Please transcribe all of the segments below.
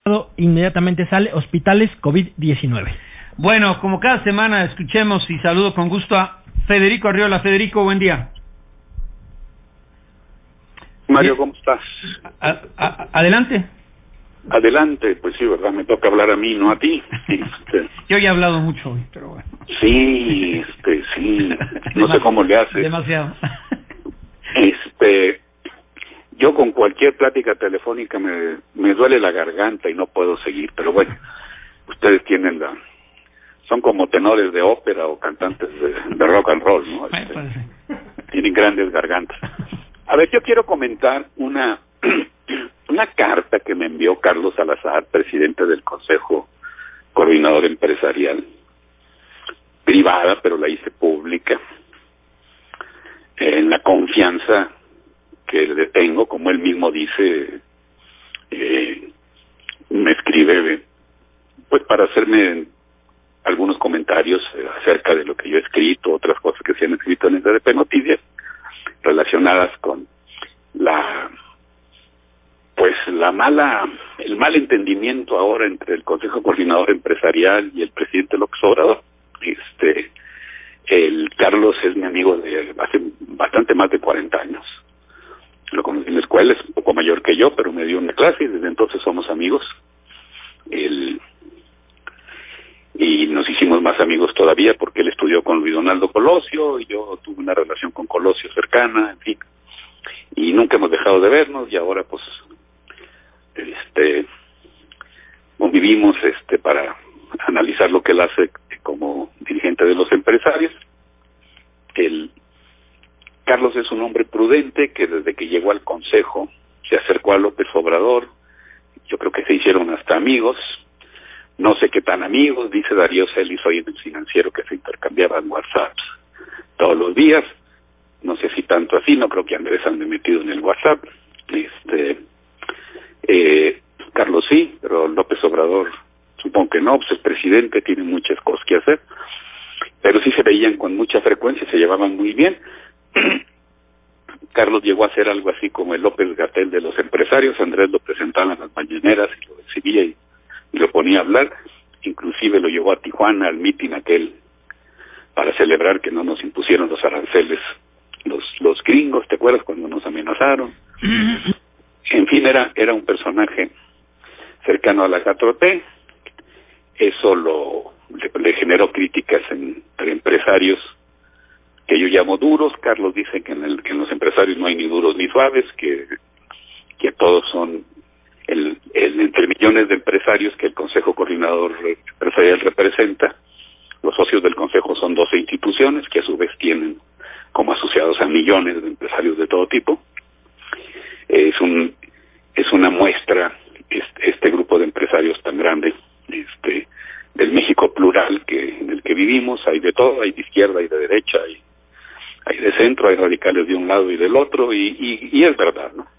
Inmediatamente sale hospitales COVID-19. Bueno, como cada semana escuchemos y saludo con gusto a Federico Arriola. Federico, buen día. Mario, ¿cómo estás? Adelante. Adelante, pues sí, ¿verdad? Me toca hablar a mí, no a ti. Yo ya he hablado mucho hoy, pero bueno. Sí, sí. No sé cómo le haces. Demasiado. Yo con cualquier plática telefónica me duele la garganta y no puedo seguir, pero bueno, ustedes tienen son como tenores de ópera o cantantes de rock and roll, ¿no? Tienen grandes gargantas. A ver, yo quiero comentar una carta que me envió Carlos Salazar, presidente del Consejo Coordinador Empresarial, privada, pero la hice pública, en la confianza que le tengo, como él mismo dice, me escribe pues para hacerme algunos comentarios acerca de lo que yo he escrito, otras cosas que se han escrito en SDP Noticias relacionadas con el mal entendimiento ahora entre el Consejo Coordinador Empresarial y el presidente López Obrador. El Carlos es mi amigo de hace bastante más de 40 años. Lo conocí en la escuela, es un poco mayor que yo, pero me dio una clase y desde entonces somos amigos. Y nos hicimos más amigos todavía porque él estudió con Luis Donaldo Colosio y yo tuve una relación con Colosio cercana, en fin. Y nunca hemos dejado de vernos y ahora pues convivimos para analizar lo que él hace como dirigente de los empresarios. Carlos es un hombre prudente que desde que llegó al Consejo se acercó a López Obrador. Yo creo que se hicieron hasta amigos. No sé qué tan amigos, dice Darío Celis hoy en el Financiero que se intercambiaban WhatsApps todos los días. No sé si tanto así, no creo que Andrés ande metido en el WhatsApp. Carlos sí, pero López Obrador supongo que no, pues es presidente, tiene muchas cosas que hacer. Pero sí se veían con mucha frecuencia, se llevaban muy bien. Carlos llegó a ser algo así como el López-Gatell de los empresarios. Andrés lo presentaba en las mañaneras y lo recibía y lo ponía a hablar. Inclusive lo llevó a Tijuana al mitin aquel para celebrar que no nos impusieron los aranceles los gringos, ¿te acuerdas cuando nos amenazaron? En fin, era un personaje cercano a la 4T. Eso le generó críticas entre empresarios que yo llamo duros. Carlos dice que en los empresarios no hay ni duros ni suaves, que todos son entre millones de empresarios que el Consejo Coordinador Empresarial representa. Los socios del Consejo son 12 instituciones que a su vez tienen como asociados a millones de empresarios de todo tipo. Es una muestra este grupo de empresarios tan grande del México plural en el que vivimos. Hay de todo, hay de izquierda, hay de derecha, hay de centro, hay radicales de un lado y del otro, y es verdad, ¿no?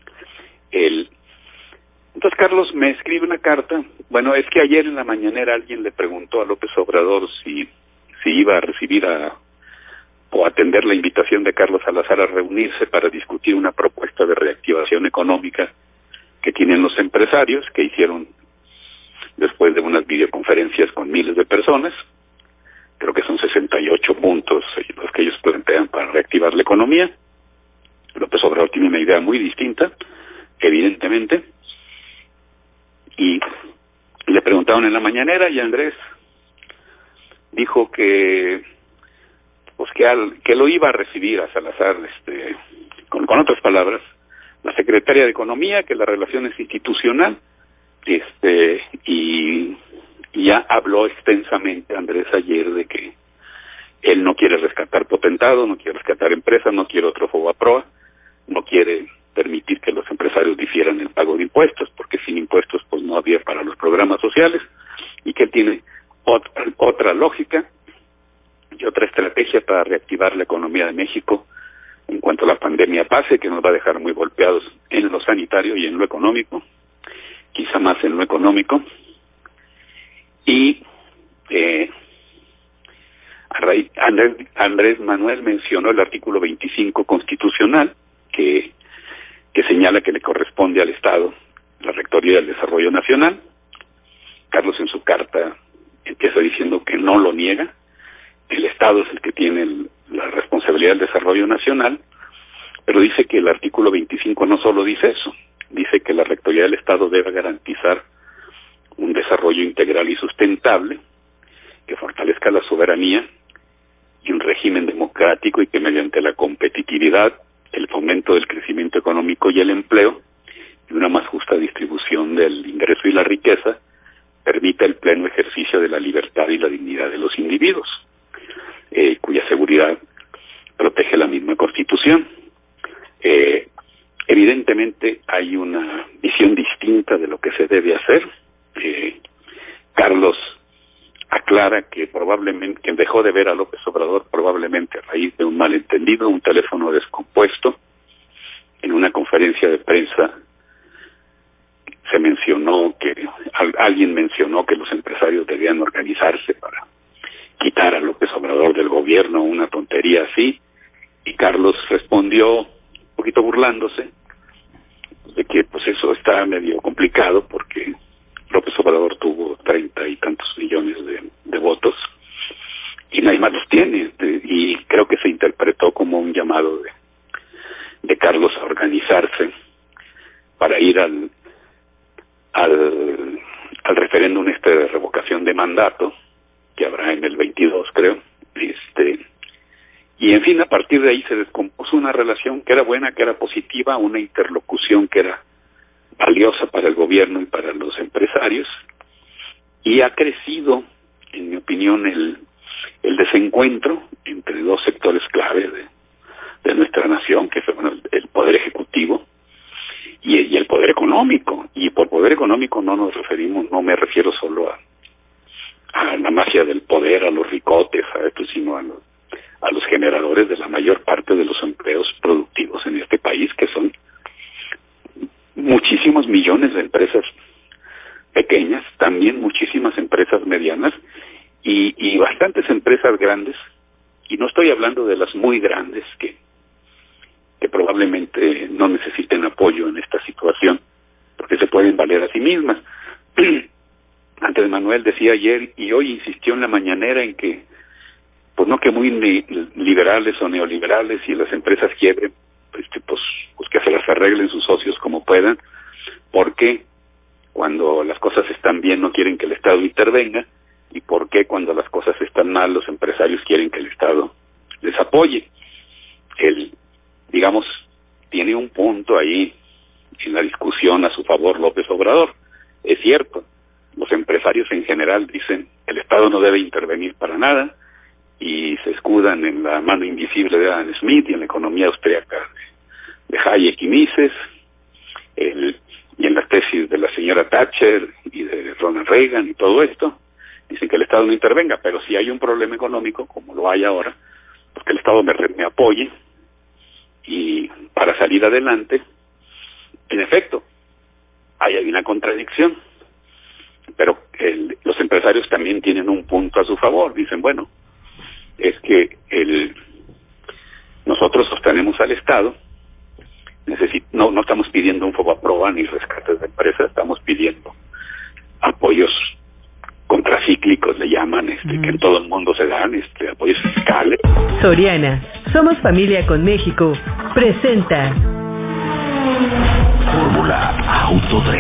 Entonces Carlos me escribe una carta. Bueno, es que ayer en la mañanera alguien le preguntó a López Obrador si iba a recibir o atender la invitación de Carlos Salazar a reunirse para discutir una propuesta de reactivación económica que tienen los empresarios, que hicieron después de unas videoconferencias con miles de personas. Creo que son 68 puntos los que ellos plantean para reactivar la economía. López Obrador tiene una idea muy distinta, evidentemente, y le preguntaron en la mañanera y Andrés dijo que lo iba a recibir a Salazar, con otras palabras, la secretaria de Economía, que la relación es institucional, y ya habló extensamente Andrés ayer de que él no quiere rescatar potentado, no quiere rescatar empresas, no quiere otro Fobaproa, no quiere permitir que los empresarios difieran el pago de impuestos, porque sin impuestos pues no había para los programas sociales, y que él tiene otra lógica y otra estrategia para reactivar la economía de México en cuanto la pandemia pase, que nos va a dejar muy golpeados en lo sanitario y en lo económico, quizá más en lo económico. Y Andrés Manuel mencionó el artículo 25 constitucional que señala que le corresponde al Estado la Rectoría del Desarrollo Nacional. Carlos en su carta empieza diciendo que no lo niega, el Estado es el que tiene la responsabilidad del desarrollo nacional, pero dice que el artículo 25 no solo dice eso, dice que la Rectoría del Estado debe garantizar un desarrollo integral y sustentable, que fortalezca la soberanía y un régimen democrático y que mediante la competitividad, el fomento del crecimiento económico y el empleo y una más justa distribución del ingreso y la riqueza permita el pleno ejercicio de la libertad y la dignidad de los individuos, cuya seguridad protege la misma Constitución. Evidentemente hay una visión distinta de lo que se debe hacer. Carlos aclara que probablemente, que dejó de ver a López Obrador probablemente a raíz de un malentendido, un teléfono descompuesto. En una conferencia de prensa se mencionó que, alguien mencionó que los empresarios debían organizarse para quitar a López Obrador del gobierno, una tontería así, y Carlos respondió, un poquito burlándose, de que pues eso está medio complicado porque López Obrador tuvo 30 y tantos millones de votos y nadie más los tiene, y creo que se interpretó como un llamado de Carlos a organizarse para ir al referéndum de revocación de mandato que habrá en el 22, creo, y en fin, a partir de ahí se descompuso una relación que era buena, que era positiva, una interlocución que era valiosa para el gobierno y para los empresarios, y ha crecido, en mi opinión, el desencuentro entre dos sectores clave de nuestra nación, que fue el poder ejecutivo y el poder económico. Y por poder económico no me refiero solo a la mafia del poder, a los ricotes, a esto, sino a los generadores de la mayor parte de los empleos productivos en este país, que son muchísimos millones de empresas pequeñas, también muchísimas empresas medianas y bastantes empresas grandes, y no estoy hablando de las muy grandes que probablemente no necesiten apoyo en esta situación, porque se pueden valer a sí mismas. Andrés Manuel decía ayer y hoy insistió en la mañanera en que, pues no que muy liberales o neoliberales, y las empresas quiebren, pues que se las arreglen sus socios como puedan, porque cuando las cosas están bien no quieren que el Estado intervenga, y porque cuando las cosas están mal los empresarios quieren que el Estado les apoye. Digamos, tiene un punto ahí en la discusión a su favor López Obrador. Es cierto, los empresarios en general dicen el Estado no debe intervenir para nada, y se escudan en la mano invisible de Adam Smith y en la economía austríaca de Hayek y Mises, y en las tesis de la señora Thatcher y de Ronald Reagan y todo esto. Dicen que el Estado no intervenga, pero si hay un problema económico, como lo hay ahora, pues que el Estado me apoye, y para salir adelante. En efecto, hay una contradicción, pero los empresarios también tienen un punto a su favor. Dicen, bueno, es que nosotros sostenemos al Estado, no estamos pidiendo un Fobaproa ni rescates de empresas, estamos pidiendo apoyos contracíclicos, le llaman, que en todo el mundo se dan, apoyos fiscales. Soriana, somos familia con México, presenta Fórmula Autodream.